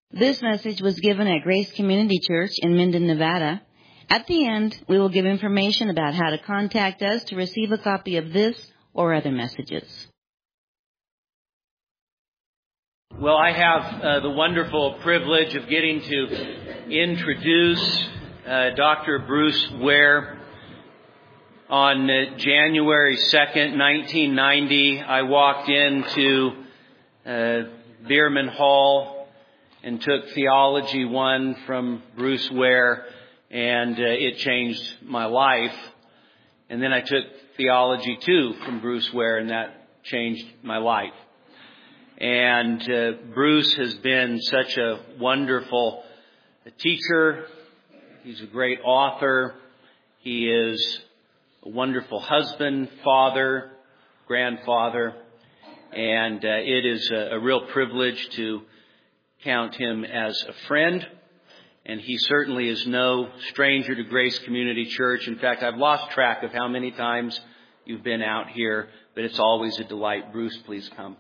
This message was given at Grace Community Church in Minden, Nevada. At the end, we will give information about how to contact us to receive a copy of this or other messages. Well, I have the wonderful privilege of getting to introduce Dr. Bruce Ware. On January 2nd, 1990, I walked into Bierman Hall and took Theology 1 from Bruce Ware, and it changed my life. And then I took Theology 2 from Bruce Ware, and that changed my life. And Bruce has been such a wonderful teacher. He's a great author. He is a wonderful husband, father, grandfather. And it is a real privilege to count him as a friend. And he certainly is no stranger to Grace Community Church. In fact, I've lost track of how many times you've been out here, but it's always a delight. Bruce, please come.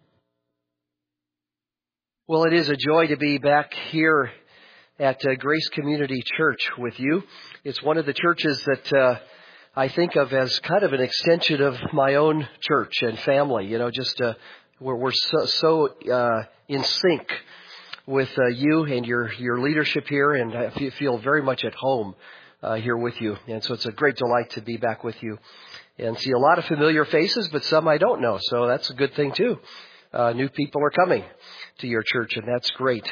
Well, it is a joy to be back here at Grace Community Church with you. It's one of the churches that I think of as kind of an extension of my own church and family. You know, just we're so in sync with you and your leadership here, and I feel very much at home here with you. And so it's a great delight to be back with you and see a lot of familiar faces, but some I don't know. So that's a good thing too. New people are coming to your church, and that's great.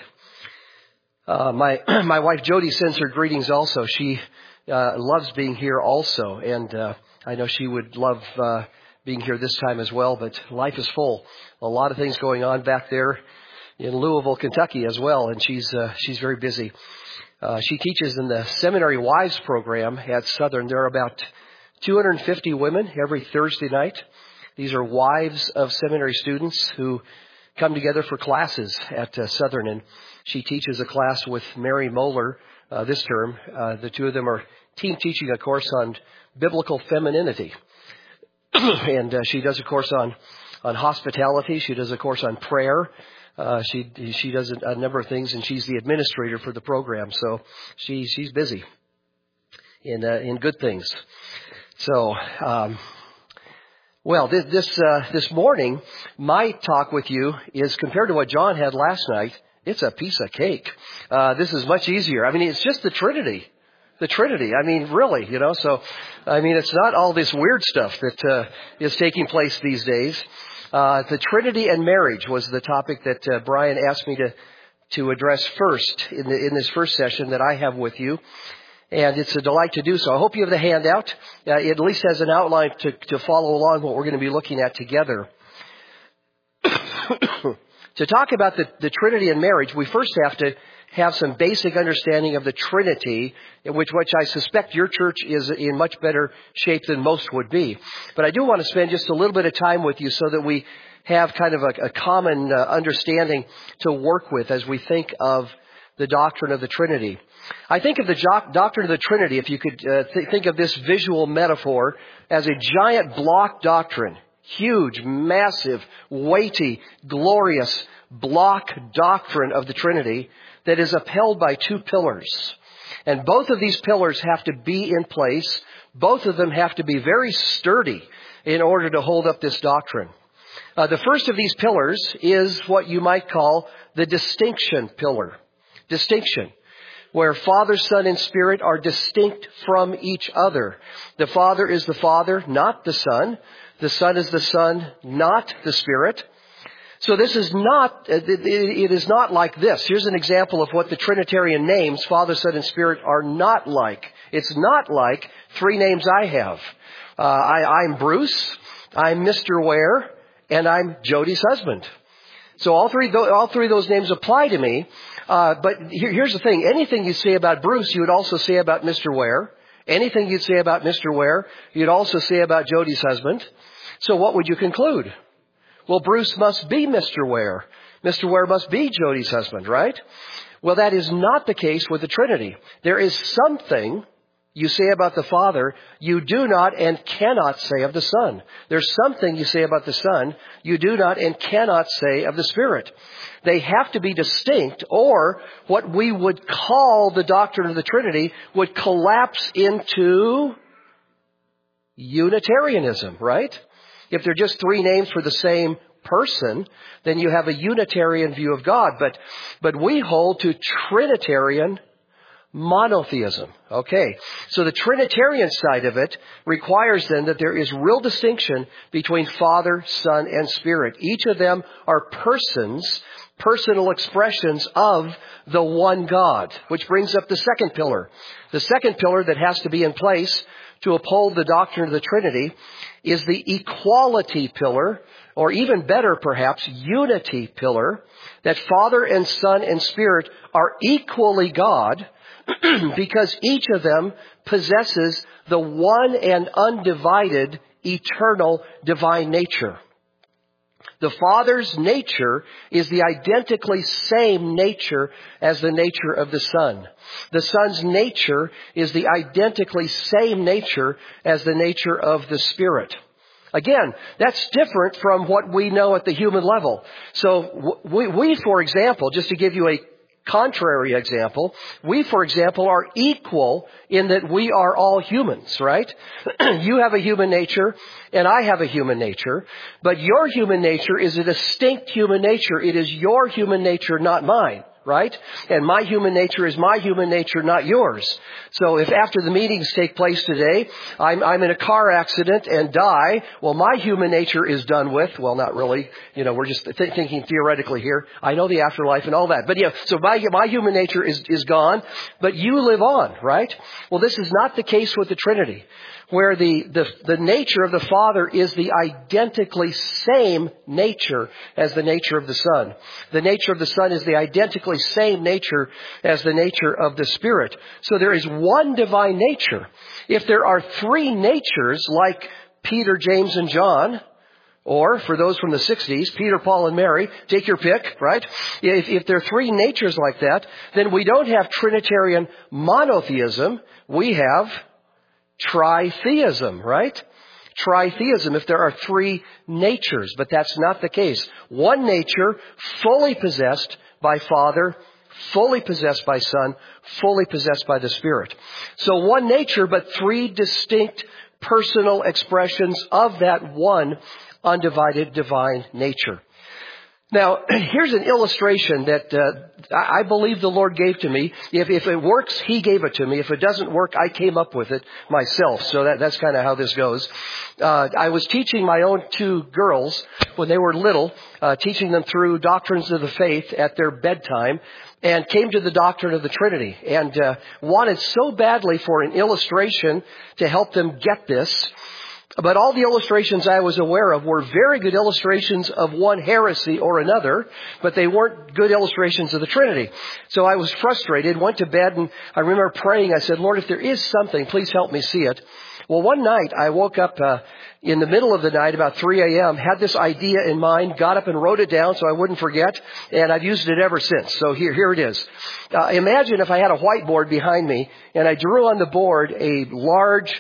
My wife Jody sends her greetings also. She loves being here also, and I know she would love being here this time as well, but life is full. A lot of things going on back there in Louisville, Kentucky as well, and she's very busy. She teaches in the Seminary Wives program at Southern. There are about 250 women every Thursday night. These are wives of seminary students who come together for classes at Southern, and she teaches a class with Mary Moeller this term. The two of them are team teaching a course on biblical femininity, and she does a course on hospitality. She does a course on prayer. She does a number of things, and she's the administrator for the program. So she's busy in good things. So, well, this morning, my talk with you is compared to what John had last night. It's a piece of cake. This is much easier. I mean, it's just the Trinity. The Trinity. I mean, really, you know. So, I mean, it's not all this weird stuff that is taking place these days. The Trinity and marriage was the topic that Brian asked me to address first in this first session that I have with you. And it's a delight to do so. I hope you have the handout. It at least has an outline to follow along what we're going to be looking at together. To talk about the Trinity and marriage, we first have to have some basic understanding of the Trinity, which I suspect your church is in much better shape than most would be. But I do want to spend just a little bit of time with you so that we have kind of a common understanding to work with as we think of the doctrine of the Trinity. I think of the doctrine of the Trinity, if you could think of this visual metaphor, as a giant block doctrine. Huge, massive, weighty, glorious block doctrine of the Trinity that is upheld by two pillars. And both of these pillars have to be in place. Both of them have to be very sturdy in order to hold up this doctrine. The first of these pillars is what you might call the distinction pillar. Distinction. Where Father, Son, and Spirit are distinct from each other. The Father is the Father, not the Son. The Son is the Son, not the Spirit. So this is not, it is not like this. Here's an example of what the Trinitarian names, Father, Son, and Spirit, are not like. It's not like three names I have. I'm Bruce, I'm Mr. Ware, and I'm Jody's husband. So all three of those names apply to me. But here's the thing. Anything you say about Bruce, you would also say about Mr. Ware. Anything you'd say about Mr. Ware, you'd also say about Jody's husband. So what would you conclude? Well, Bruce must be Mr. Ware. Mr. Ware must be Jody's husband, right? Well, that is not the case with the Trinity. There is something you say about the Father, you do not and cannot say of the Son. There's something you say about the Son, you do not and cannot say of the Spirit. They have to be distinct, or what we would call the doctrine of the Trinity would collapse into Unitarianism, right? If they're just three names for the same person, then you have a Unitarian view of God. But we hold to Trinitarian monotheism. Okay. So the Trinitarian side of it requires then that there is real distinction between Father, Son, and Spirit. Each of them are persons, personal expressions of the one God, which brings up the second pillar. The second pillar that has to be in place to uphold the doctrine of the Trinity is the equality pillar, or even better perhaps, unity pillar, that Father and Son and Spirit are equally God, because each of them possesses the one and undivided eternal divine nature. The Father's nature is the identically same nature as the nature of the Son. The Son's nature is the identically same nature as the nature of the Spirit. Again, that's different from what we know at the human level. So we, for example, just to give you a contrary example, we, for example, are equal in that we are all humans, right? You have a human nature and I have a human nature, but your human nature is a distinct human nature. It is your human nature, not mine. Right? And my human nature is my human nature, not yours. So if after the meetings take place today, I'm in a car accident and die, well, my human nature is done with. Well, not really. We're just thinking theoretically here. I know the afterlife and all that. But so my human nature is gone, but you live on, right? Well, this is not the case with the Trinity, where the nature of the Father is the identically same nature as the nature of the Son. The nature of the Son is the identically same nature as the nature of the Spirit. So there is one divine nature. If there are three natures like Peter, James, and John, or for those from the 60s, Peter, Paul, and Mary, take your pick, right? If there are three natures like that, then we don't have Trinitarian monotheism. We have tritheism, right? Tritheism, if there are three natures, but that's not the case. One nature, fully possessed by Father, fully possessed by Son, fully possessed by the Spirit. So one nature, but three distinct personal expressions of that one undivided divine nature. Now, here's an illustration that I believe the Lord gave to me. If it works, He gave it to me. If it doesn't work, I came up with it myself. So that's kind of how this goes. I was teaching my own two girls when they were little, teaching them through doctrines of the faith at their bedtime, and came to the doctrine of the Trinity, and wanted so badly for an illustration to help them get this. But all the illustrations I was aware of were very good illustrations of one heresy or another, but they weren't good illustrations of the Trinity. So I was frustrated, went to bed, and I remember praying. I said, Lord, if there is something, please help me see it. Well, one night I woke up in the middle of the night, about 3 a.m., had this idea in mind, got up and wrote it down so I wouldn't forget, and I've used it ever since. So here it is. Imagine if I had a whiteboard behind me, and I drew on the board a large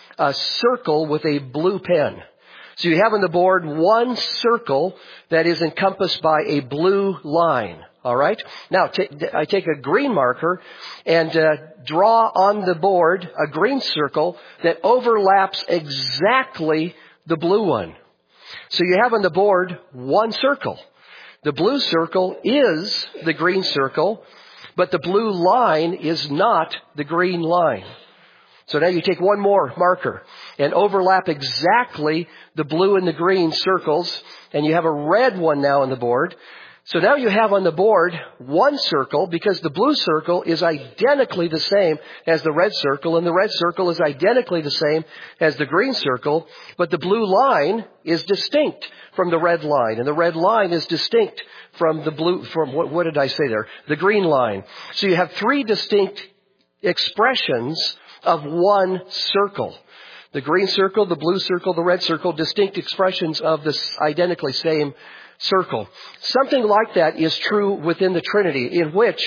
circle with a blue pen. So you have on the board one circle that is encompassed by a blue line. All right? Now, I take a green marker and draw on the board a green circle that overlaps exactly the blue one. So you have on the board one circle. The blue circle is the green circle, but the blue line is not the green line. So now you take one more marker and overlap exactly the blue and the green circles, and you have a red one now on the board. So now you have on the board one circle, because the blue circle is identically the same as the red circle, and the red circle is identically the same as the green circle, but the blue line is distinct from the red line, and the red line is distinct from the blue, from what did I say there? The green line. So you have three distinct expressions of one circle. The green circle, the blue circle, the red circle, distinct expressions of this identically same circle. Something like that is true within the Trinity, in which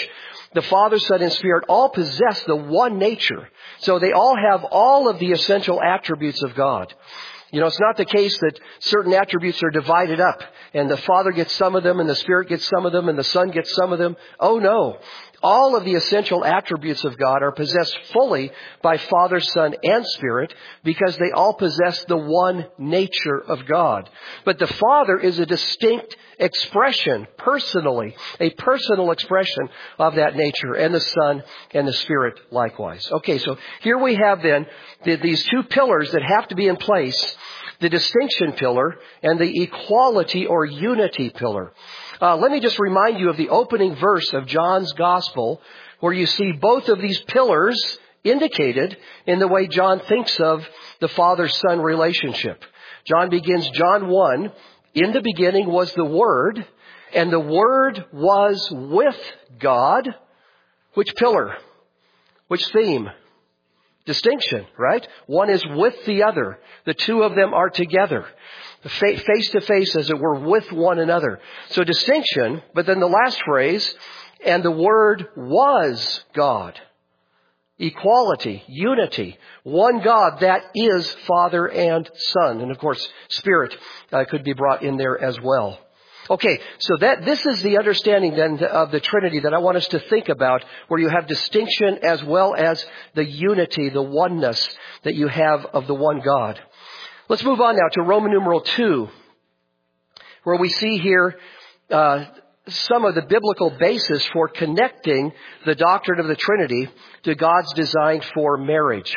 the Father, Son, and Spirit all possess the one nature. So they all have all of the essential attributes of God. You know, it's not the case that certain attributes are divided up and the Father gets some of them and the Spirit gets some of them and the Son gets some of them. Oh no. All of the essential attributes of God are possessed fully by Father, Son, and Spirit because they all possess the one nature of God. But the Father is a distinct expression, personally, a personal expression of that nature, and the Son and the Spirit likewise. Okay, so here we have then these two pillars that have to be in place, the distinction pillar and the equality or unity pillar. Let me just remind you of the opening verse of John's Gospel, where you see both of these pillars indicated in the way John thinks of the Father-Son relationship. John begins John 1, in the beginning was the Word, and the Word was with God. Which pillar? Which theme? Distinction, right? One is with the other. The two of them are together. Face to face, as it were, with one another. So distinction, but then the last phrase, and the Word was God. Equality, unity, one God that is Father and Son. And of course, Spirit could be brought in there as well. Okay, so this is the understanding then of the Trinity that I want us to think about, where you have distinction as well as the unity, the oneness that you have of the one God. Let's move on now to Roman numeral 2, where we see here some of the biblical basis for connecting the doctrine of the Trinity to God's design for marriage.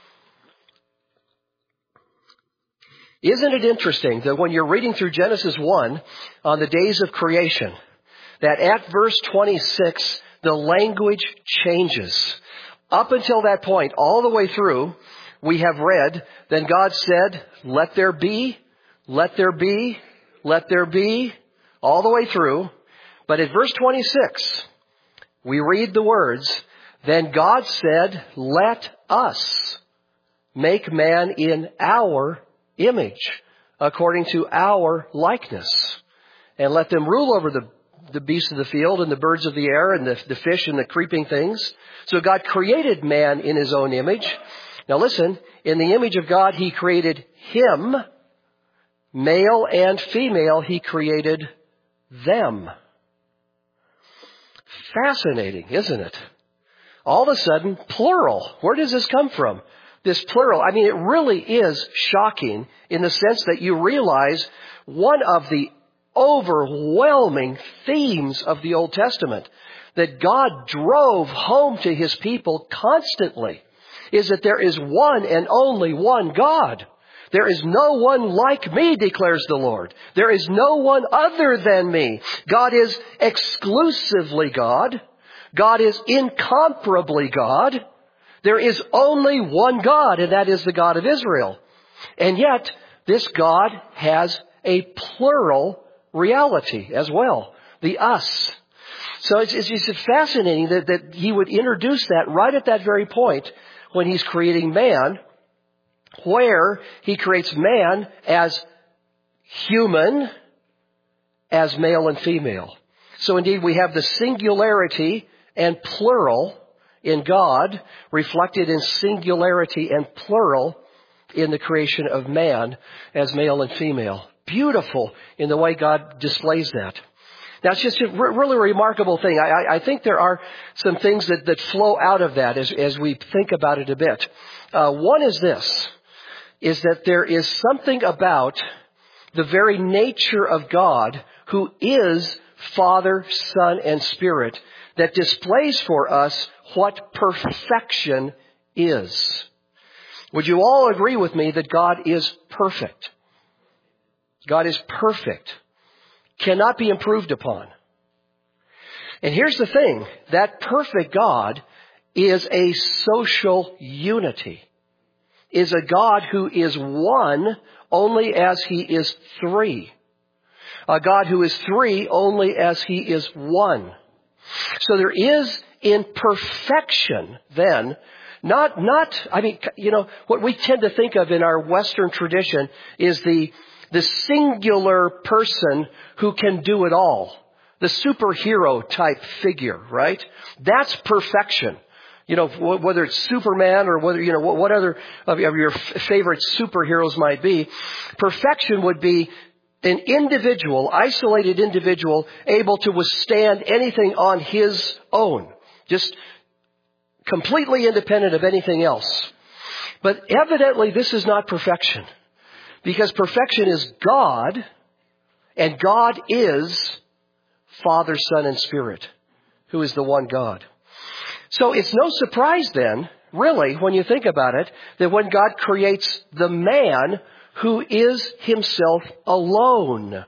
Isn't it interesting that when you're reading through Genesis 1 on the days of creation, that at verse 26, the language changes. Up until that point, all the way through, we have read, then God said, let there be, let there be, let there be, all the way through. But at verse 26, we read the words, then God said, let us make man in our image, according to our likeness, and let them rule over the beasts of the field and the birds of the air and the fish and the creeping things. So God created man in his own image. Now listen, in the image of God, he created him, male and female, he created them. Fascinating, isn't it? All of a sudden, plural. Where does this come from? This plural. I mean, it really is shocking in the sense that you realize one of the overwhelming themes of the Old Testament that God drove home to his people constantly is that there is one and only one God. There is no one like me, declares the Lord. There is no one other than me. God is exclusively God. God is incomparably God. There is only one God, and that is the God of Israel. And yet, this God has a plural reality as well. The us. So it's fascinating that he would introduce that right at that very point when he's creating man, where he creates man as human, as male and female. So indeed, we have the singularity and plural in God, reflected in singularity and plural in the creation of man as male and female. Beautiful in the way God displays that. Now, it's just a really remarkable thing. I think there are some things that flow out of that as we think about it a bit. One is this, is that there is something about the very nature of God, who is Father, Son, and Spirit, that displays for us what perfection is. Would you all agree with me that God is perfect? God is perfect. Cannot be improved upon. And here's the thing, that perfect God is a social unity, is a God who is one only as he is three. A God who is three only as he is one. So there is in perfection then, what we tend to think of in our Western tradition is the singular person who can do it all. the superhero type figure, right? That's perfection. You know, whether it's Superman or whether, you know, what other of your favorite superheroes might be. Perfection would be an individual, isolated individual, able to withstand anything on his own. Just completely independent of anything else. But evidently this is not perfection. Because perfection is God, and God is Father, Son, and Spirit, who is the one God. So it's no surprise then, really, when you think about it, that when God creates the man who is himself alone,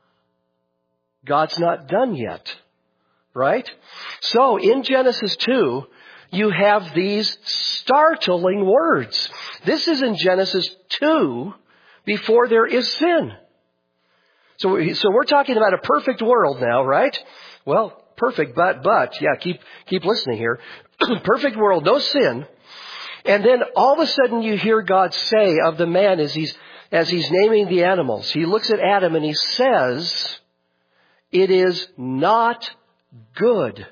God's not done yet, right? So in Genesis 2, you have these startling words. This is in Genesis 2 before there is sin. So we're talking about a perfect world now, right? Well, perfect, but, yeah, keep listening here. Perfect world, no sin. And then all of a sudden you hear God say of the man as he's naming the animals. He looks at Adam and he says, "It is not good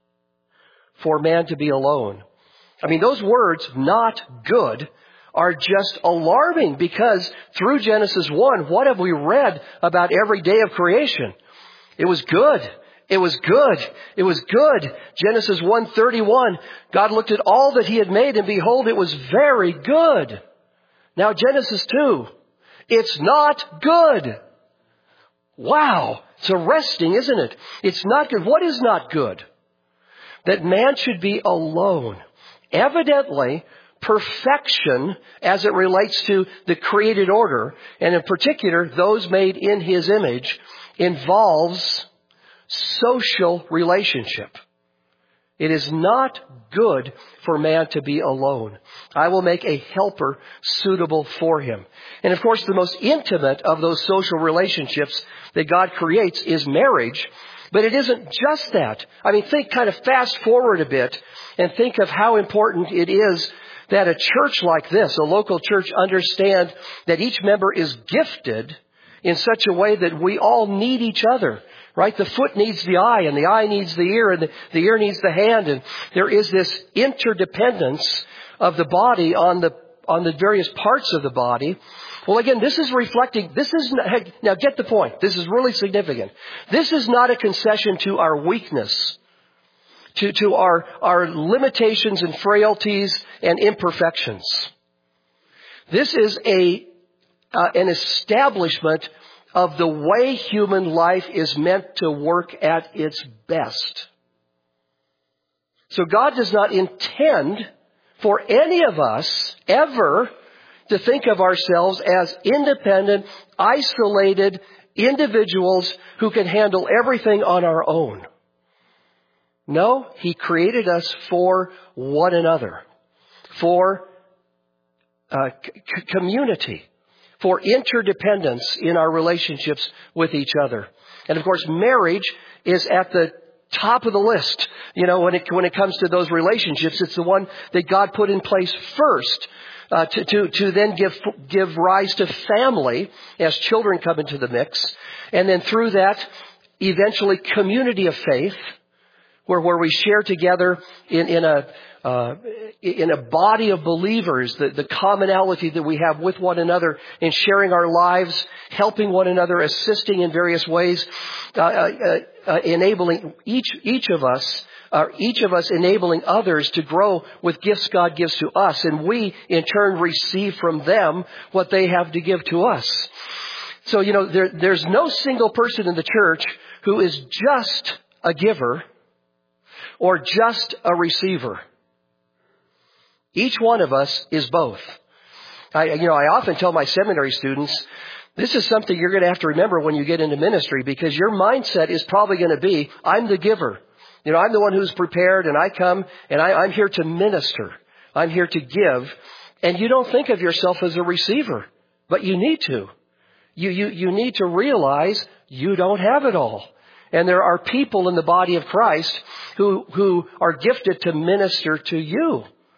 for man to be alone." I mean, those words, "not good," are just alarming because through Genesis 1, what have we read about every day of creation? It was good. It was good. It was good. Genesis 1:31, God looked at all that he had made and behold, it was very good. Now Genesis 2, it's not good. Wow. It's arresting, isn't it? It's not good. What is not good? That man should be alone. Evidently, perfection as it relates to the created order, and in particular, those made in his image, involves social relationship. It is not good for man to be alone. I will make a helper suitable for him. And of course, the most intimate of those social relationships that God creates is marriage. But it isn't just that. I mean, kind of fast forward a bit and think of how important it is that a church like this, a local church, understand that each member is gifted in such a way that we all need each other. Right? The foot needs the eye, and the eye needs the ear, and the ear needs the hand. And there is this interdependence of the body on the various parts of the body. Well, again, this is reflecting, now get the point. This is really significant. This is not a concession to our weakness, to our limitations and frailties and imperfections. This is an establishment of the way human life is meant to work at its best. So God does not intend for any of us ever to think of ourselves as independent, isolated individuals who can handle everything on our own. No, He created us for one another, for community, for interdependence in our relationships with each other. And of course, marriage is at the top of the list. You know, when it comes to those relationships, it's the one that God put in place first, to then give rise to family as children come into the mix. And then through that, eventually community of faith, where we share together in a body of believers, the commonality that we have with one another in sharing our lives, helping one another, assisting in various ways, enabling each of us enabling others to grow with gifts God gives to us, and we in turn receive from them what they have to give to us. So, you know, there's no single person in the church who is just a giver or just a receiver. Each one of us is both. I often tell my seminary students, this is something you're going to have to remember when you get into ministry, because your mindset is probably going to be, I'm the giver. You know, I'm the one who's prepared, and I come and I'm here to minister. I'm here to give. And you don't think of yourself as a receiver, but you need to. You need to realize you don't have it all. And there are people in the body of Christ who are gifted to minister to you.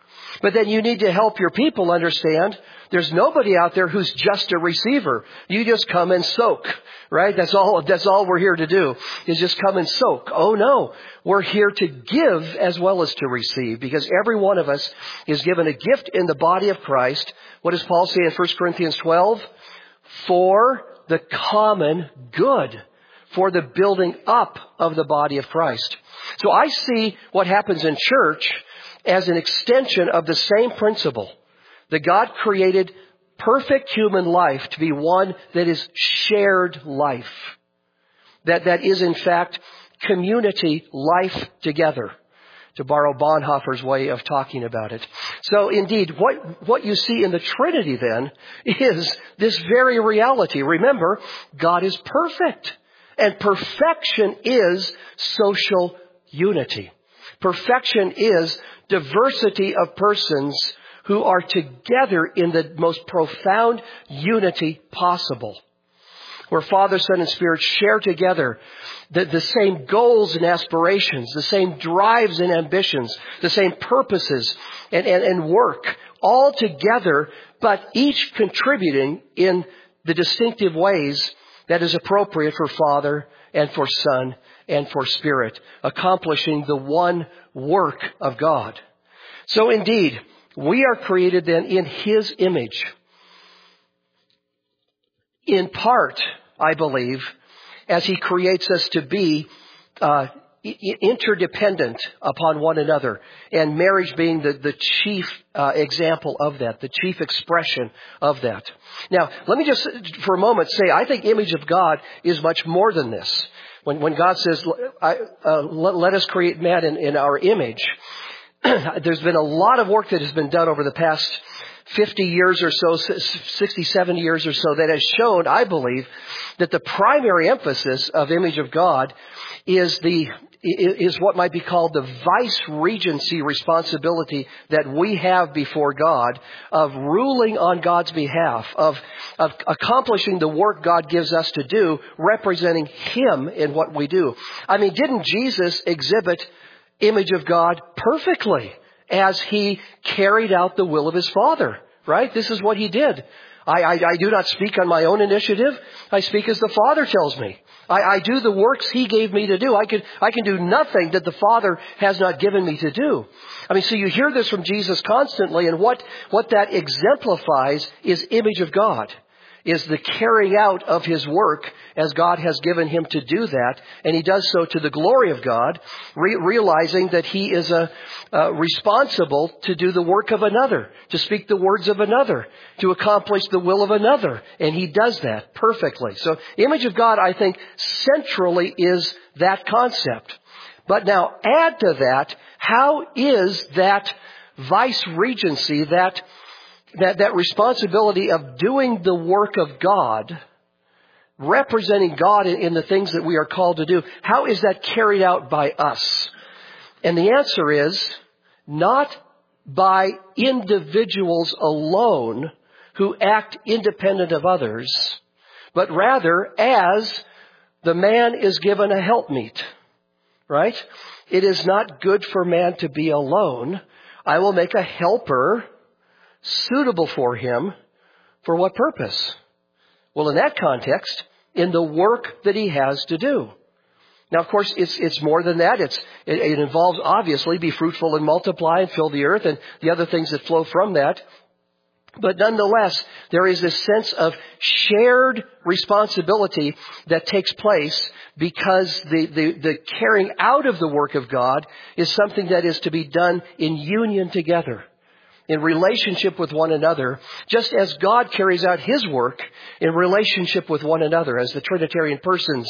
But then you need to help your people understand there's nobody out there who's just a receiver. You just come and soak, right? That's all we're here to do, is just come and soak. Oh no, we're here to give as well as to receive, because every one of us is given a gift in the body of Christ. What does Paul say in 1 Corinthians 12? For the common good, for the building up of the body of Christ. So I see what happens in church as an extension of the same principle, that God created perfect human life to be one that is shared life. That is in fact community life together, to borrow Bonhoeffer's way of talking about it. So indeed, what you see in the Trinity then is this very reality. Remember, God is perfect, and perfection is social unity. Perfection is diversity of persons who are together in the most profound unity possible, where Father, Son, and Spirit share together the same goals and aspirations, the same drives and ambitions, the same purposes and work, all together, but each contributing in the distinctive ways that is appropriate for Father and for Son and for Spirit, accomplishing the one work of God. So indeed, we are created then in His image. In part, I believe, as He creates us to be interdependent upon one another, and marriage being the chief example of that, the chief expression of that. Now, let me just for a moment say, I think image of God is much more than this. When God says, let us create man in our image, there's been a lot of work that has been done over the past 50 years or so, 60, 70 years or so, that has shown, I believe, that the primary emphasis of image of God is what might be called the vice-regency responsibility that we have before God of ruling on God's behalf, of accomplishing the work God gives us to do, representing Him in what we do. I mean, didn't Jesus exhibit image of God perfectly as He carried out the will of His Father, right? This is what He did. I do not speak on my own initiative. I speak as the Father tells me. I do the works He gave me to do. I can do nothing that the Father has not given me to do. I mean, so you hear this from Jesus constantly, and what that exemplifies is image of God, is the carrying out of His work as God has given Him to do that. And He does so to the glory of God, realizing that He is responsible to do the work of another, to speak the words of another, to accomplish the will of another. And He does that perfectly. So image of God, I think, centrally is that concept. But now add to that, how is that vice-regency, that responsibility of doing the work of God, representing God in the things that we are called to do, how is that carried out by us? And the answer is not by individuals alone who act independent of others, but rather as the man is given a helpmeet, right? It is not good for man to be alone. I will make a helper suitable for him. For what purpose? Well, in that context, in the work that he has to do. Now, of course, it's more than that. It involves, obviously, be fruitful and multiply and fill the earth and the other things that flow from that. But nonetheless, there is this sense of shared responsibility that takes place because the carrying out of the work of God is something that is to be done in union together, in relationship with one another, just as God carries out His work in relationship with one another as the Trinitarian persons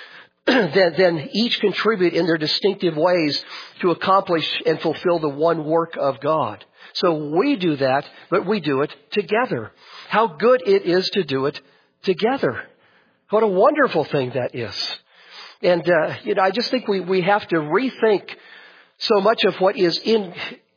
then each contribute in their distinctive ways to accomplish and fulfill the one work of God. So we do that, but we do it together. How good it is to do it together. What a wonderful thing that is. And, I just think we have to rethink so much of what is in,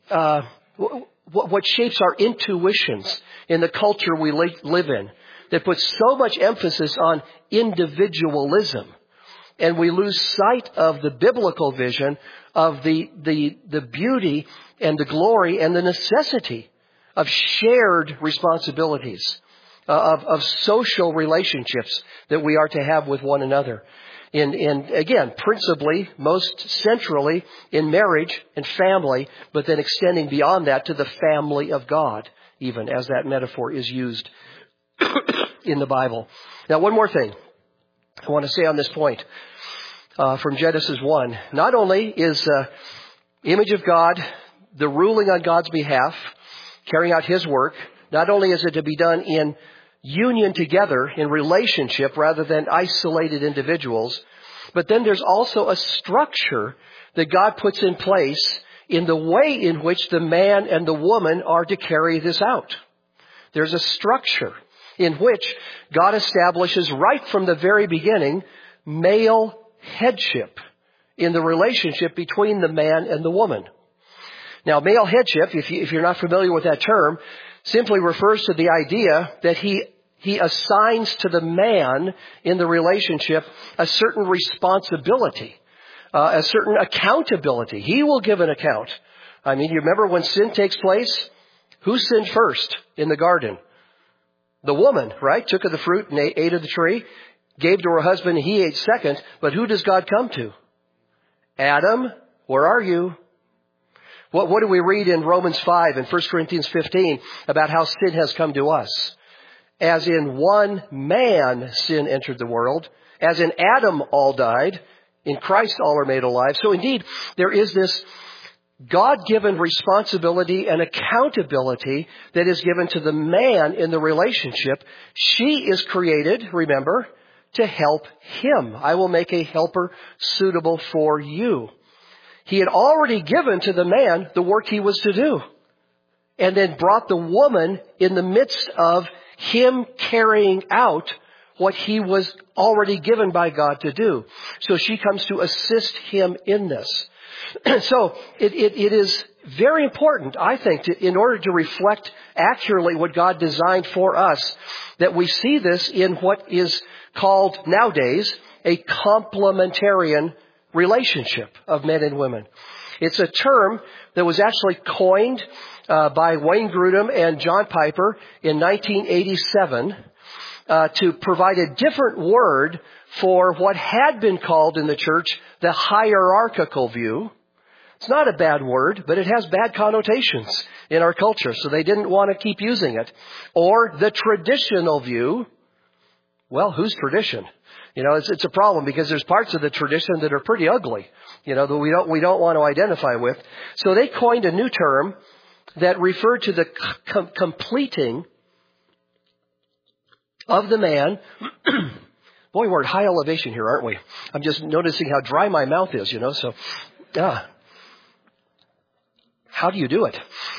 what shapes our intuitions in the culture we live in, that puts so much emphasis on individualism. And we lose sight of the biblical vision of the beauty and the glory and the necessity of shared responsibilities, of social relationships that we are to have with one another. Again, principally, most centrally in marriage and family, but then extending beyond that to the family of God, even as that metaphor is used in the Bible. Now, one more thing I want to say on this point from Genesis 1. Not only is image of God the ruling on God's behalf, carrying out His work, not only is it to be done in union together, in relationship, rather than isolated individuals, but then there's also a structure that God puts in place in the way in which the man and the woman are to carry this out. There's a structure in which God establishes right from the very beginning male headship in the relationship between the man and the woman. Now, male headship, if you're not familiar with that term, simply refers to the idea that he assigns to the man in the relationship a certain responsibility, a certain accountability. He will give an account. I mean, you remember when sin takes place? Who sinned first in the garden? The woman, right? Took of the fruit and ate of the tree, gave to her husband, and he ate second. But who does God come to? Adam, where are you? What do we read in Romans 5 and 1 Corinthians 15 about how sin has come to us? As in one man sin entered the world, as in Adam all died, in Christ all are made alive. So indeed, there is this God-given responsibility and accountability that is given to the man in the relationship. She is created, remember, to help him. I will make a helper suitable for you. He had already given to the man the work he was to do, and then brought the woman in the midst of him carrying out what he was already given by God to do. So she comes to assist him in this. So it is very important, I think, in order to reflect accurately what God designed for us, that we see this in what is called nowadays a complementarian relationship of men and women. It's a term that was actually coined by Wayne Grudem and John Piper in 1987 to provide a different word for what had been called in the church the hierarchical view. It's not a bad word, but it has bad connotations in our culture, so they didn't want to keep using it. Or the traditional view. Well, whose tradition? You know, it's a problem because there's parts of the tradition that are pretty ugly, you know, that we don't want to identify with. So they coined a new term that referred to the completing of the man. Boy, we're at high elevation here, aren't we? I'm just noticing how dry my mouth is, you know, so, how do you do it?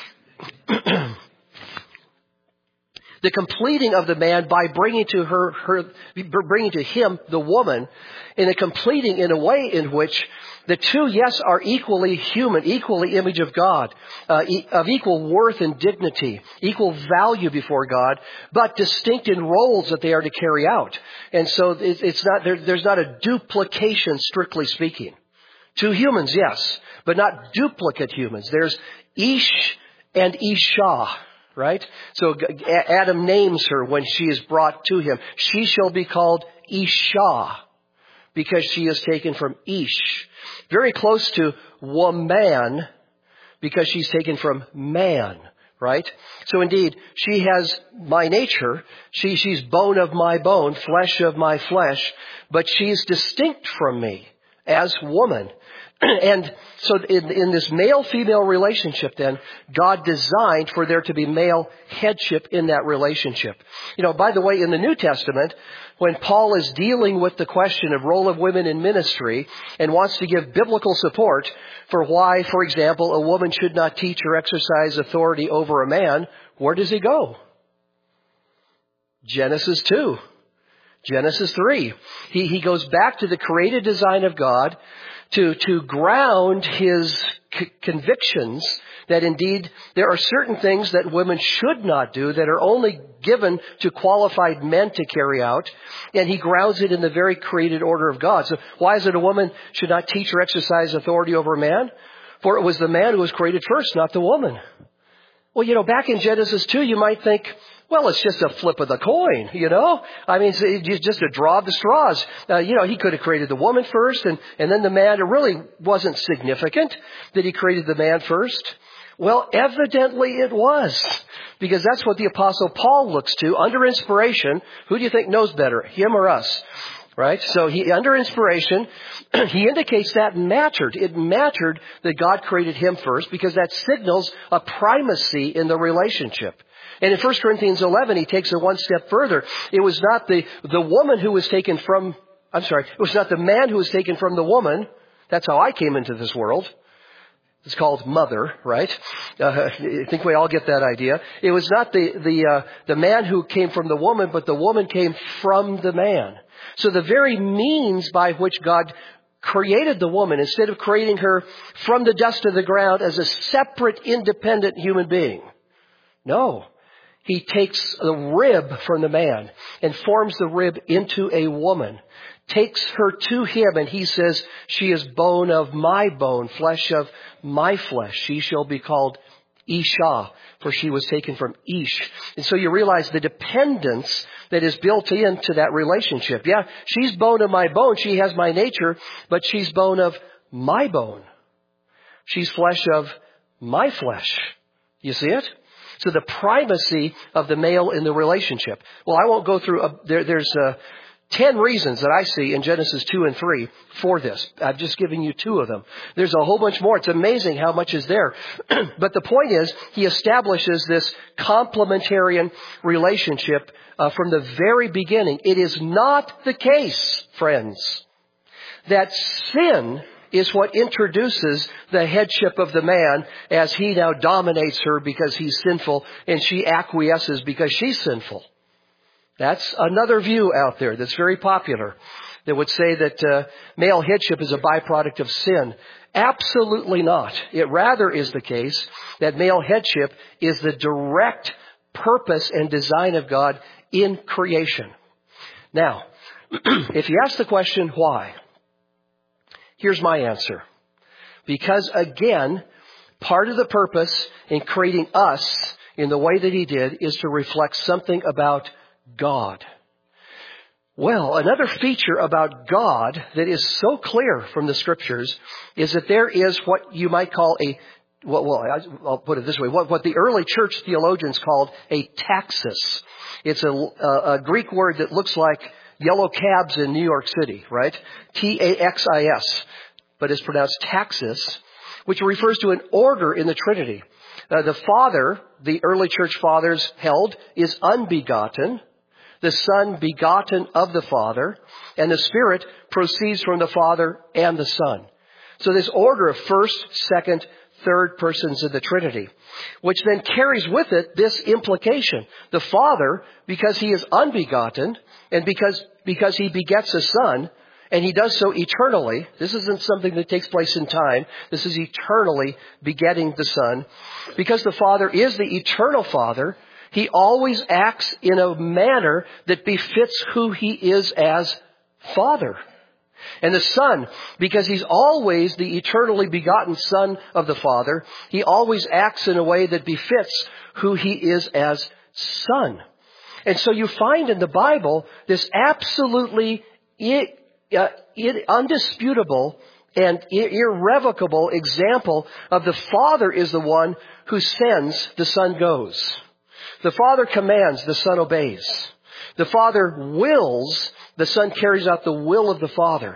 The completing of the man by bringing to him the woman, and a completing in a way in which the two, yes, are equally human, equally image of God, of equal worth and dignity, equal value before God, but distinct in roles that they are to carry out. And so it's not there's not a duplication, strictly speaking. Two humans, yes, but not duplicate humans. There's Ish and Isha. Right? So Adam names her when she is brought to him. She shall be called Isha because she is taken from Ish. Very close to woman because she's taken from man. Right? So indeed, she has my nature. She's bone of my bone, flesh of my flesh, but she's distinct from me as woman. And so in this male-female relationship then, God designed for there to be male headship in that relationship. You know, by the way, in the New Testament, when Paul is dealing with the question of role of women in ministry and wants to give biblical support for why, for example, a woman should not teach or exercise authority over a man, where does he go? Genesis 2. Genesis 3. He goes back to the created design of God to ground his convictions that indeed there are certain things that women should not do that are only given to qualified men to carry out. And he grounds it in the very created order of God. So why is it a woman should not teach or exercise authority over a man? For it was the man who was created first, not the woman. Well, back in Genesis 2, you might think, well, it's just a flip of the coin, I mean, it's just a draw of the straws. He could have created the woman first and then the man. It really wasn't significant that he created the man first. Well, evidently it was, because that's what the Apostle Paul looks to under inspiration. Who do you think knows better, him or us? Right? So under inspiration, he indicates that mattered. It mattered that God created him first because that signals a primacy in the relationship. And in 1 Corinthians 11, he takes it one step further. It was not the woman who was taken from, it was not the man who was taken from the woman. That's how I came into this world. It's called mother, right? I think we all get that idea. It was not the man who came from the woman, but the woman came from the man. So the very means by which God created the woman, instead of creating her from the dust of the ground as a separate, independent human being, no. He takes the rib from the man and forms the rib into a woman, takes her to him, and he says, she is bone of my bone, flesh of my flesh. She shall be called Isha, for she was taken from Ish. And so you realize the dependence that is built into that relationship. Yeah, she's bone of my bone. She has my nature, but she's bone of my bone. She's flesh of my flesh. You see it? So the primacy of the male in the relationship. Well, I won't go through, there's 10 reasons that I see in Genesis 2 and 3 for this. I've just given you 2 of them. There's a whole bunch more. It's amazing how much is there. But the point is, he establishes this complementarian relationship from the very beginning. It is not the case, friends, that sin is what introduces the headship of the man as he now dominates her because he's sinful and she acquiesces because she's sinful. That's another view out there that's very popular that would say that male headship is a byproduct of sin. Absolutely not. It rather is the case that male headship is the direct purpose and design of God in creation. Now, if you ask the question, why? Here's my answer. Because again, part of the purpose in creating us in the way that he did is to reflect something about God. Well, another feature about God that is so clear from the scriptures is that there is what you might call I'll put it this way, what the early church theologians called a taxis. It's a Greek word that looks like yellow cabs in New York City, right? T-A-X-I-S, but it's pronounced taxis, which refers to an order in the Trinity. The Father, the early church fathers held, is unbegotten. The Son begotten of the Father, and the Spirit proceeds from the Father and the Son. So this order of first, second, third persons of the Trinity, which then carries with it this implication. The Father, because he is unbegotten, and because he begets a Son, and he does so eternally. This isn't something that takes place in time. This is eternally begetting the Son. Because the Father is the eternal Father, he always acts in a manner that befits who he is as Father. And the Son, because he's always the eternally begotten Son of the Father, he always acts in a way that befits who he is as Son. And so you find in the Bible this absolutely undisputable and irrevocable example of the Father is the one who sends, the Son goes. The Father commands, the Son obeys. The Father wills, the Son carries out the will of the Father.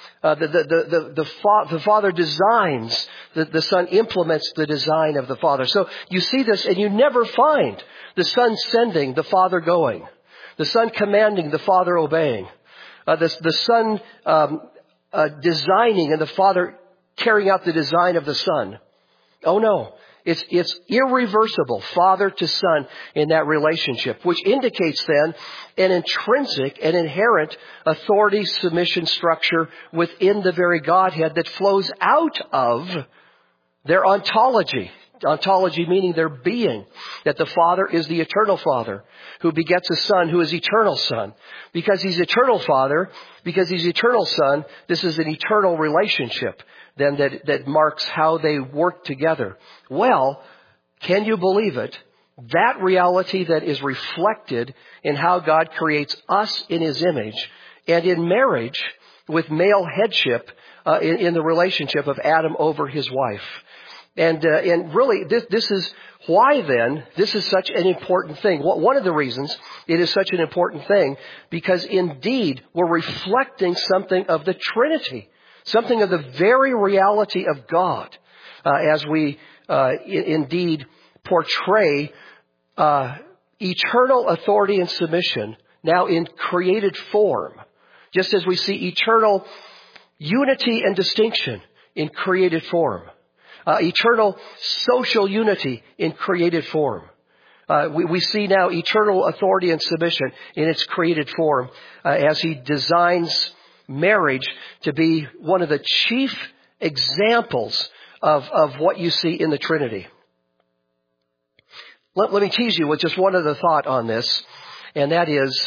The Father designs, the Son implements the design of the Father. So you see this, and you never find the Son sending, the Father going. The Son commanding, the Father obeying. The Son designing, and the Father carrying out the design of the Son. Oh no. It's irreversible, Father to Son in that relationship, which indicates then an intrinsic and inherent authority submission structure within the very Godhead that flows out of their ontology. Ontology meaning their being. That the Father is the eternal Father who begets a Son who is eternal Son. Because He's eternal Father, because He's eternal Son, this is an eternal relationship then that marks how they work together. Well, can you believe it? That reality that is reflected in how God creates us in His image and in marriage with male headship in the relationship of Adam over his wife. And really, this is why then this is such an important thing. One of the reasons it is such an important thing, because indeed we're reflecting something of the Trinity, something of the very reality of God, as we indeed portray eternal authority and submission now in created form, just as we see eternal unity and distinction in created form. Eternal social unity in created form. We see now eternal authority and submission in its created form as He designs marriage to be one of the chief examples of what you see in the Trinity. Let me tease you with just one other thought on this, and that is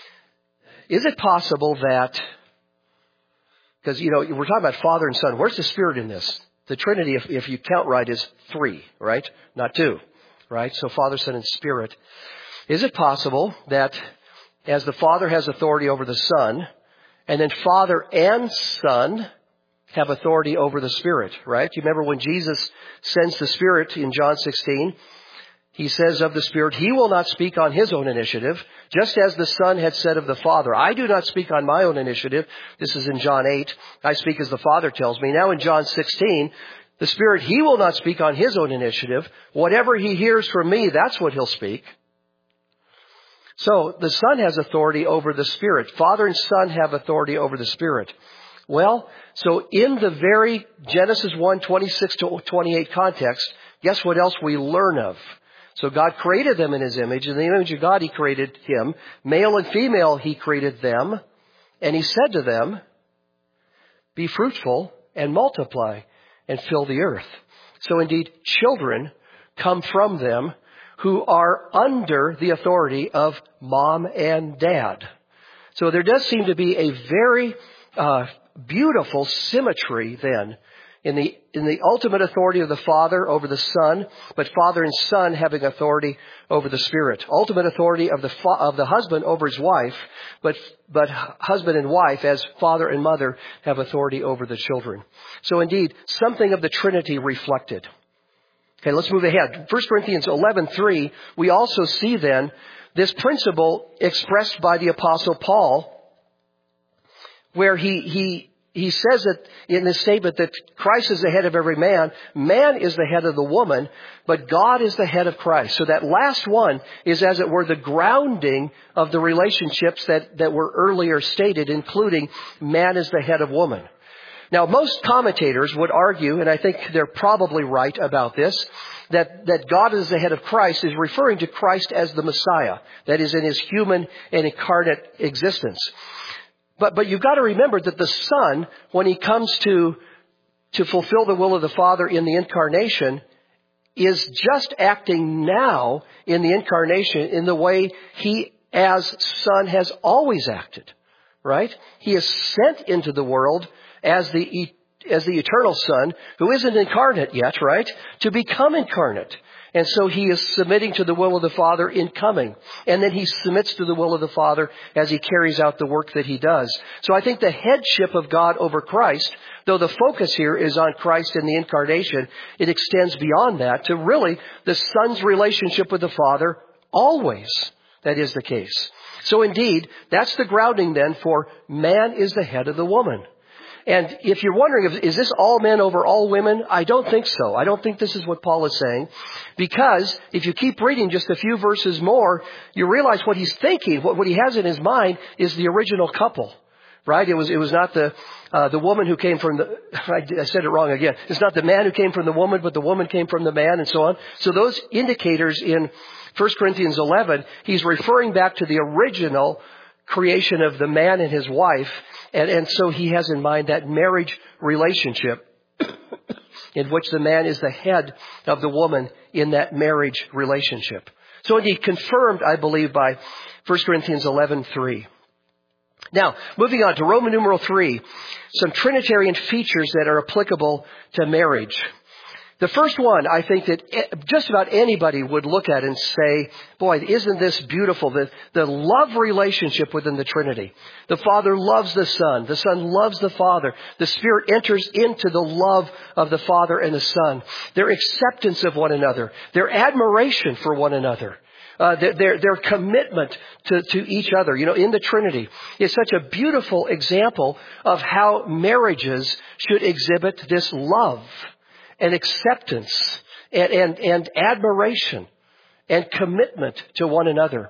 it possible that, because, we're talking about Father and Son, where's the Spirit in this? The Trinity, if you count right, is 3, right? Not 2, right? So Father, Son, and Spirit. Is it possible that as the Father has authority over the Son, and then Father and Son have authority over the Spirit, right? You remember when Jesus sends the Spirit in John 16, He says of the Spirit, He will not speak on His own initiative, just as the Son had said of the Father. I do not speak on my own initiative. This is in John 8. I speak as the Father tells me. Now in John 16, the Spirit, He will not speak on His own initiative. Whatever He hears from me, that's what He'll speak. So the Son has authority over the Spirit. Father and Son have authority over the Spirit. Well, so in the very Genesis 1:26 to 28 context, guess what else we learn of? So God created them in His image. In the image of God, He created him. Male and female, He created them. And He said to them, be fruitful and multiply and fill the earth. So indeed, children come from them who are under the authority of mom and dad. So there does seem to be a very beautiful symmetry then in the ultimate authority of the Father over the Son, but Father and Son having authority over the Spirit. Ultimate authority of the husband over his wife, but husband and wife as father and mother have authority over the children. So indeed, something of the Trinity reflected. Okay, let's move ahead. 1 Corinthians 11:3, we also see then this principle expressed by the Apostle Paul, where he says that in this statement that Christ is the head of every man. Man is the head of the woman, but God is the head of Christ. So that last one is, as it were, the grounding of the relationships that were earlier stated, including man is the head of woman. Now, most commentators would argue, and I think they're probably right about this, that God is the head of Christ is referring to Christ as the Messiah, that is in His human and incarnate existence. But you've got to remember that the Son, when He comes to fulfill the will of the Father in the incarnation, is just acting now in the incarnation in the way He as Son has always acted, right? He is sent into the world as the eternal Son, who isn't incarnate yet, right? To become incarnate. And so He is submitting to the will of the Father in coming. And then He submits to the will of the Father as He carries out the work that He does. So I think the headship of God over Christ, though the focus here is on Christ and the incarnation, it extends beyond that to really the Son's relationship with the Father always. That is the case. So indeed, that's the grounding then for man is the head of the woman. And if you're wondering, is this all men over all women? I don't think so. I don't think this is what Paul is saying. Because if you keep reading just a few verses more, you realize what he's thinking, what he has in his mind is the original couple. Right? It was not the woman who came from the, I said it wrong again. It's not the man who came from the woman, but the woman came from the man and so on. So those indicators in 1 Corinthians 11, he's referring back to the original creation of the man and his wife. And so he has in mind that marriage relationship in which the man is the head of the woman in that marriage relationship. So indeed confirmed, I believe, by 1 Corinthians 11:3. Now, moving on to Roman numeral 3, some Trinitarian features that are applicable to marriage. The first one, I think that just about anybody would look at and say, boy, isn't this beautiful? The love relationship within the Trinity. The Father loves the Son loves the Father. The Spirit enters into the love of the Father and the Son. Their acceptance of one another. Their admiration for one another. Their commitment to each other, in the Trinity is such a beautiful example of how marriages should exhibit this love and acceptance and admiration and commitment to one another.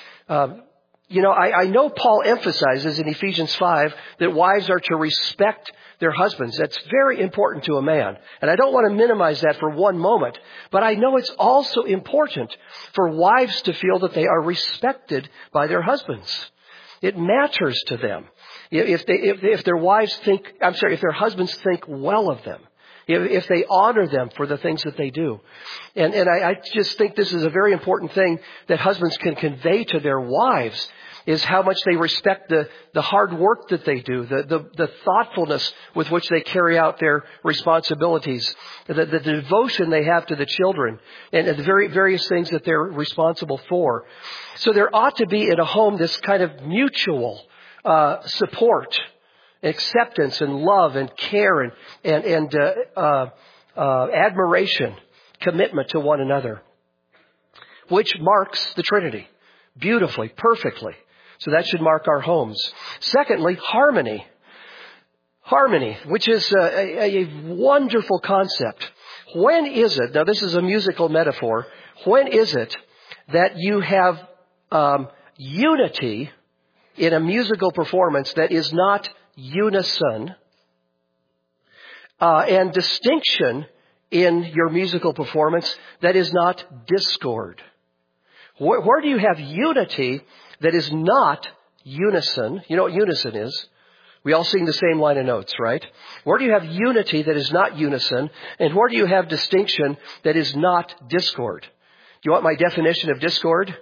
I know Paul emphasizes in Ephesians 5 that wives are to respect their husbands. That's very important to a man. And I don't want to minimize that for one moment. But I know it's also important for wives to feel that they are respected by their husbands. It matters to them. If their husbands think well of them. If they honor them for the things that they do. And I just think this is a very important thing that husbands can convey to their wives, is how much they respect the hard work that they do, the thoughtfulness with which they carry out their responsibilities, the devotion they have to the children, and the various things that they're responsible for. So there ought to be in a home this kind of mutual support, acceptance and love and care and admiration, commitment to one another, which marks the Trinity beautifully, perfectly. So that should mark our homes. Secondly, harmony. Harmony, which is a wonderful concept. When is it, now this is a musical metaphor, when is it that you have unity in a musical performance that is not unison, and distinction in your musical performance that is not discord? Where do you have unity that is not unison? You know what unison is? We all sing the same line of notes, right? Where do you have unity that is not unison? And where do you have distinction that is not discord? Do you want my definition of discord?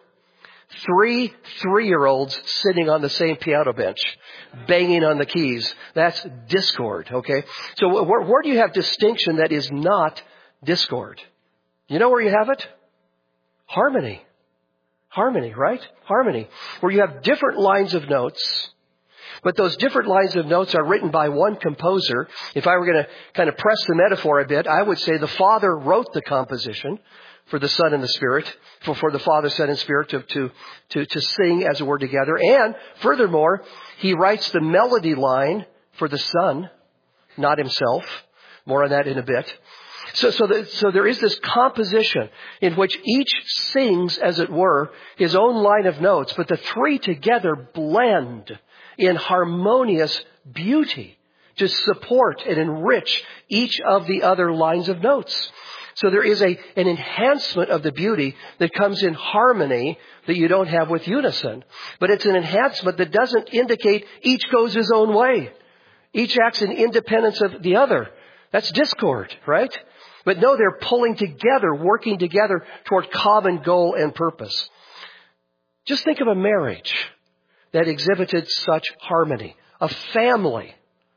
3 3-year-olds sitting on the same piano bench, banging on the keys. That's discord, okay? So where do you have distinction that is not discord? You know where you have it? Harmony. Harmony, right? Harmony. Where you have different lines of notes, but those different lines of notes are written by one composer. If I were going to kind of press the metaphor a bit, I would say the Father wrote the composition for the Son and the Spirit, for the Father, Son, and Spirit to sing, as it were, together. And furthermore, He writes the melody line for the Son, not Himself. More on that in a bit. So there is this composition in which each sings, as it were, his own line of notes, but the 3 together blend in harmonious beauty to support and enrich each of the other lines of notes. So there is an enhancement of the beauty that comes in harmony that you don't have with unison. But it's an enhancement that doesn't indicate each goes his own way. Each acts in independence of the other. That's discord, right? But no, they're pulling together, working together toward common goal and purpose. Just think of a marriage that exhibited such harmony. A family,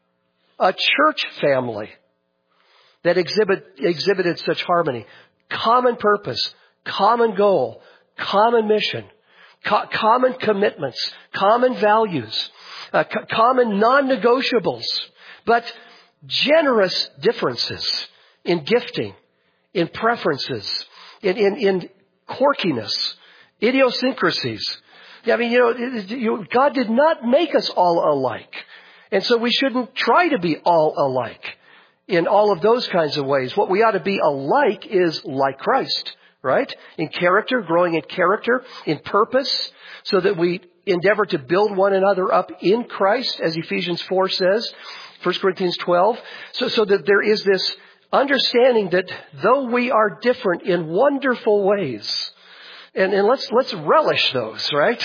a church family that exhibited such harmony. Common purpose, common goal, common mission, common commitments, common values, common non-negotiables, but generous differences in gifting, in preferences, in quirkiness, idiosyncrasies. I mean, God did not make us all alike. And so we shouldn't try to be all alike in all of those kinds of ways. What we ought to be alike is like Christ, right? In character, growing in character, in purpose, so that we endeavor to build one another up in Christ, as Ephesians 4 says, 1 Corinthians 12. So that there is this understanding that though we are different in wonderful ways, and let's relish those, right?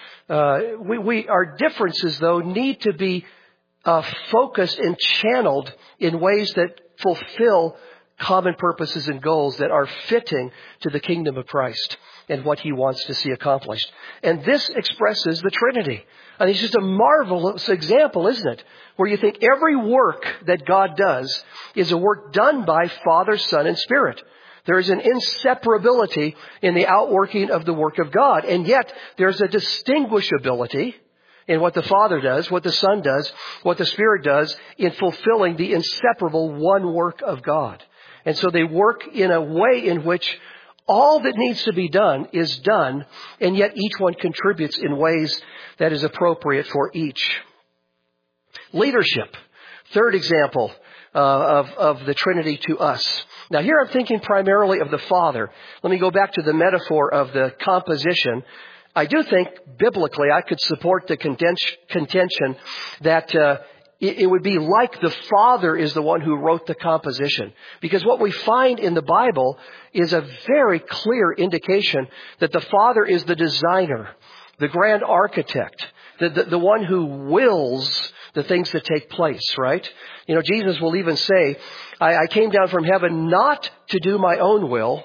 Our differences, though, need to be focused and channeled in ways that fulfill common purposes and goals that are fitting to the kingdom of Christ and what He wants to see accomplished. And this expresses the Trinity. And it's just a marvelous example, isn't it? Where you think every work that God does is a work done by Father, Son, and Spirit. There is an inseparability in the outworking of the work of God. And yet, there's a distinguishability in what the Father does, what the Son does, what the Spirit does in fulfilling the inseparable one work of God. And so they work in a way in which all that needs to be done is done, and yet each one contributes in ways that is appropriate for each. Leadership. Third example of the Trinity to us. Now here I'm thinking primarily of the Father. Let me go back to the metaphor of the composition. I do think biblically I could support the contention that it would be like the Father is the one who wrote the composition. Because what we find in the Bible is a very clear indication that the Father is the designer, the grand architect, the one who wills the things that take place, right? You know, Jesus will even say, I came down from heaven not to do my own will,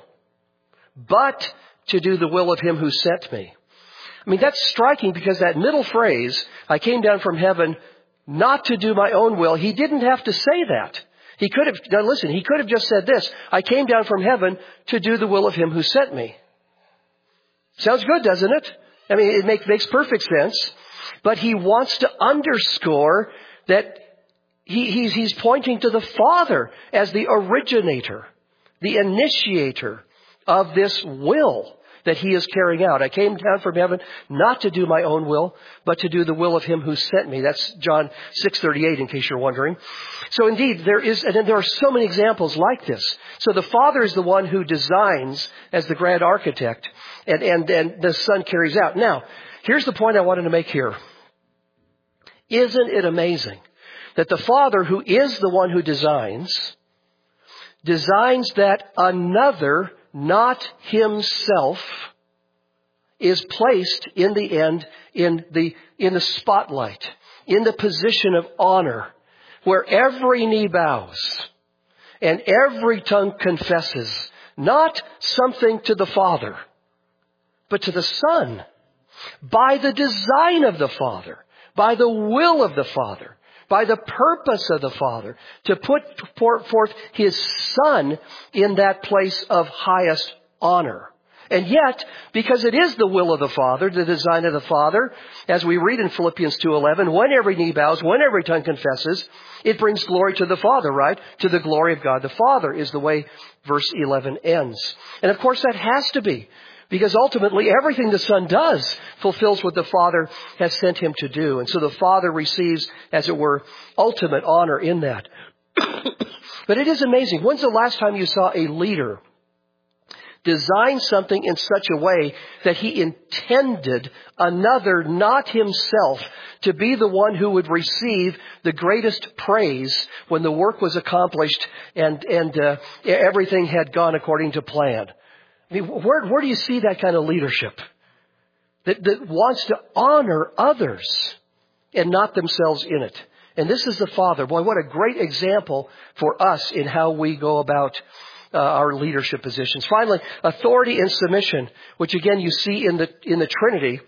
but to do the will of Him who sent me. I mean, that's striking because that middle phrase, I came down from heaven not to do my own will, He didn't have to say that. He could have, now listen, He could have just said this, I came down from heaven to do the will of Him who sent me. Sounds good, doesn't it? I mean, it makes perfect sense. But He wants to underscore that He's pointing to the Father as the originator, the initiator of this will that He is carrying out. I came down from heaven not to do my own will, but to do the will of Him who sent me. That's John 6:38, in case you're wondering. So indeed, there are so many examples like this. So the Father is the one who designs as the grand architect, and the Son carries out. Now, here's the point I wanted to make here. Isn't it amazing that the Father, who is the one who designs that another, not Himself, is placed in the end in the spotlight, in the position of honor, where every knee bows and every tongue confesses, not something to the Father, but to the Son, by the design of the Father, by the will of the Father, by the purpose of the Father, to put forth His Son in that place of highest honor. And yet, because it is the will of the Father, the design of the Father, as we read in Philippians 2:11, when every knee bows, when every tongue confesses, it brings glory to the Father, right? To the glory of God the Father is the way verse 11 ends. And of course that has to be, because ultimately everything the Son does fulfills what the Father has sent Him to do. And so the Father receives, as it were, ultimate honor in that. But it is amazing. When's the last time you saw a leader design something in such a way that he intended another, not himself, to be the one who would receive the greatest praise when the work was accomplished and everything had gone according to plan? I mean, where do you see that kind of leadership that wants to honor others and not themselves in it? And this is the Father. Boy, what a great example for us in how we go about our leadership positions. Finally, authority and submission, which again you see in the Trinity,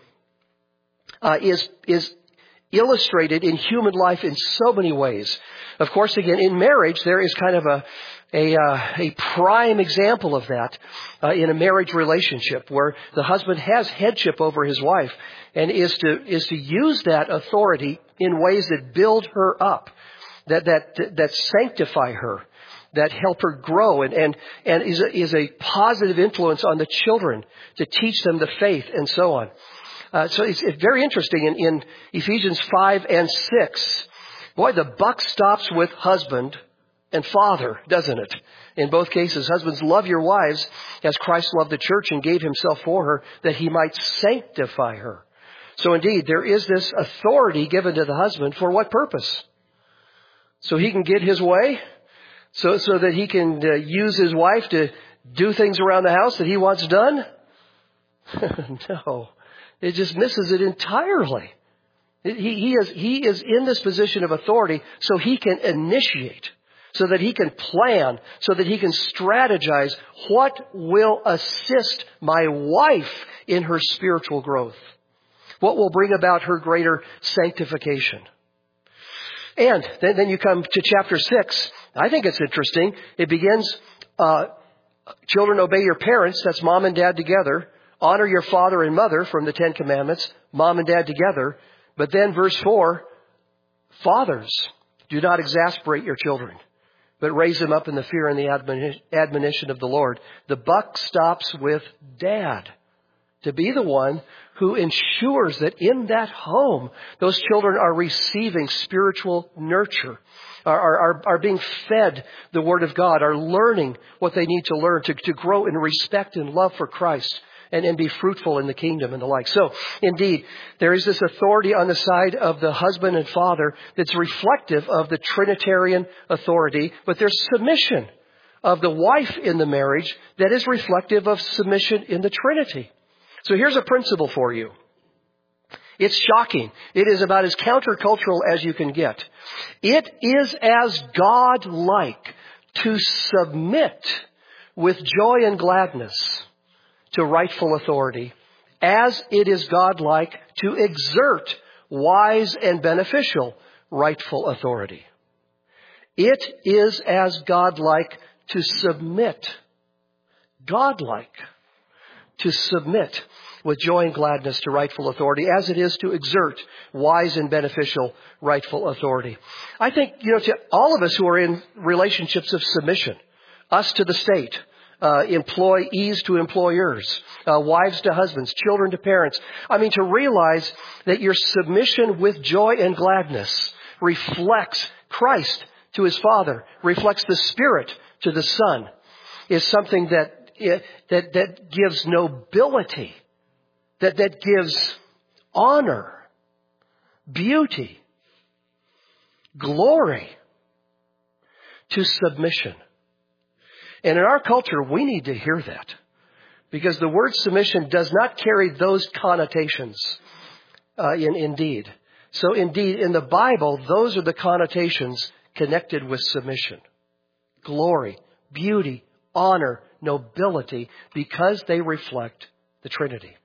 is illustrated in human life in so many ways. Of course, again, in marriage, there is kind of a prime example of that in a marriage relationship where the husband has headship over his wife and is to use that authority in ways that build her up, that sanctify her, that help her grow and is a positive influence on the children to teach them the faith and so on. So it's very interesting in Ephesians 5 and 6. Boy, the buck stops with husband and father, doesn't it? In both cases, husbands, love your wives as Christ loved the church and gave Himself for her that He might sanctify her. So indeed, there is this authority given to the husband for what purpose? So he can get his way? So that he can use his wife to do things around the house that he wants done? No. It just misses it entirely. He is in this position of authority so he can initiate, so that he can plan, so that he can strategize what will assist my wife in her spiritual growth, what will bring about her greater sanctification. And then you come to chapter 6. I think it's interesting. It begins, children, obey your parents. That's mom and dad together. Honor your father and mother from the 10 Commandments. Mom and dad together. But then verse 4, fathers, do not exasperate your children, but raise them up in the fear and the admonition of the Lord. The buck stops with dad to be the one who ensures that in that home, those children are receiving spiritual nurture, are being fed the Word of God, are learning what they need to learn to grow in respect and love for Christ and be fruitful in the kingdom and the like. So, indeed, there is this authority on the side of the husband and father that's reflective of the Trinitarian authority, but there's submission of the wife in the marriage that is reflective of submission in the Trinity. So here's a principle for you. It's shocking. It is about as countercultural as you can get. It is as God-like to submit with joy and gladness to rightful authority as it is God-like to exert wise and beneficial rightful authority. It is as God-like to submit. God-like to submit with joy and gladness to rightful authority as it is to exert wise and beneficial rightful authority. I think, to all of us who are in relationships of submission, us to the state, employees to employers, wives to husbands, children to parents. To realize that your submission with joy and gladness reflects Christ to His Father, reflects the Spirit to the Son, is something that gives nobility, that gives honor, beauty, glory to submission. And in our culture, we need to hear that, because the word submission does not carry those connotations indeed. So indeed, in the Bible, those are the connotations connected with submission. Glory, beauty, honor, nobility, because they reflect the Trinity.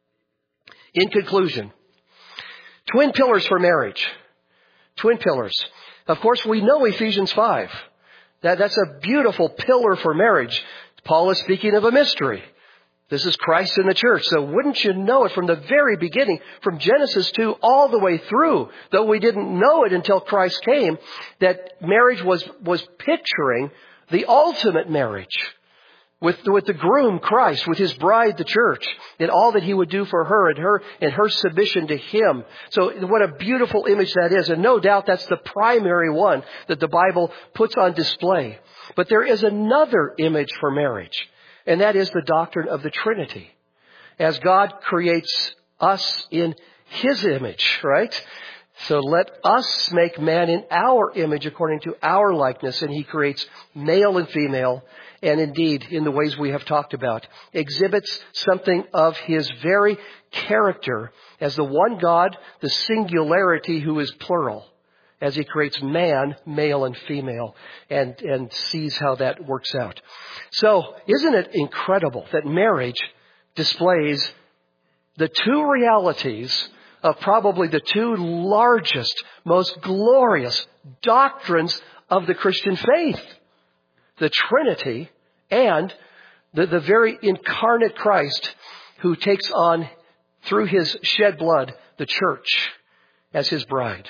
In conclusion, twin pillars for marriage. Twin pillars. Of course, we know Ephesians 5. That's a beautiful pillar for marriage. Paul is speaking of a mystery. This is Christ in the church. So wouldn't you know it from the very beginning, from Genesis 2 all the way through, though we didn't know it until Christ came, that marriage was picturing the ultimate marriage with the groom, Christ, with His bride, the church, and all that He would do for her and her submission to Him. So what a beautiful image that is. And no doubt that's the primary one that the Bible puts on display. But there is another image for marriage, and that is the doctrine of the Trinity. As God creates us in His image, right? So let us make man in our image according to our likeness. And He creates male and female. And indeed, in the ways we have talked about, exhibits something of His very character as the one God, the singularity who is plural, as He creates man, male and female, and sees how that works out. So, isn't it incredible that marriage displays the two realities of probably the two largest, most glorious doctrines of the Christian faith? The Trinity and the very incarnate Christ who takes on, through His shed blood, the church as His bride.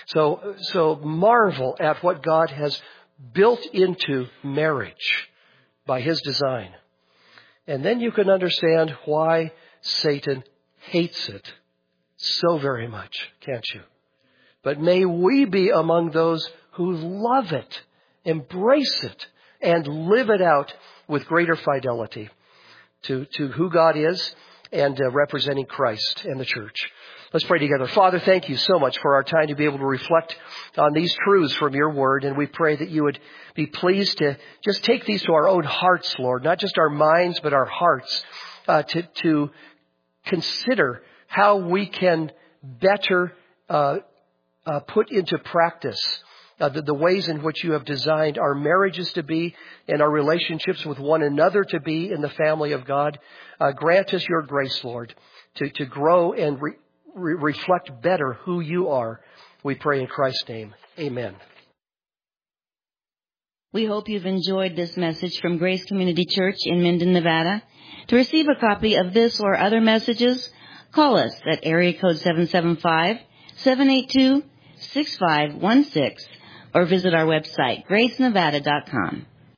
So marvel at what God has built into marriage by His design. And then you can understand why Satan hates it so very much, can't you? But may we be among those who love it, embrace it, and live it out with greater fidelity to who God is and representing Christ and the church. Let's pray together. Father, thank You so much for our time to be able to reflect on these truths from Your Word. And we pray that You would be pleased to just take these to our own hearts, Lord, not just our minds, but our hearts, to consider how we can better put into practice the ways in which you have designed our marriages to be and our relationships with one another to be in the family of God. Grant us your grace, Lord, to grow and reflect better who you are. We pray in Christ's name. Amen. We hope you've enjoyed this message from Grace Community Church in Minden, Nevada. To receive a copy of this or other messages, call us at area code 775-782-6516 or visit our website, gracenevada.com.